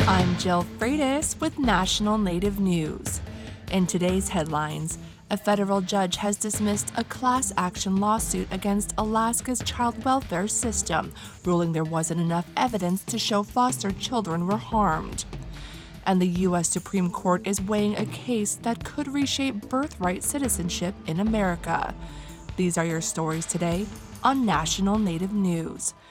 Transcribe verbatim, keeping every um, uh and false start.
I'm Jill Freitas with National Native News. In today's headlines, a federal judge has dismissed a class action lawsuit against Alaska's child welfare system, ruling there wasn't enough evidence to show foster children were harmed. And the U S Supreme Court is weighing a case that could reshape birthright citizenship in America. These are your stories today on National Native News.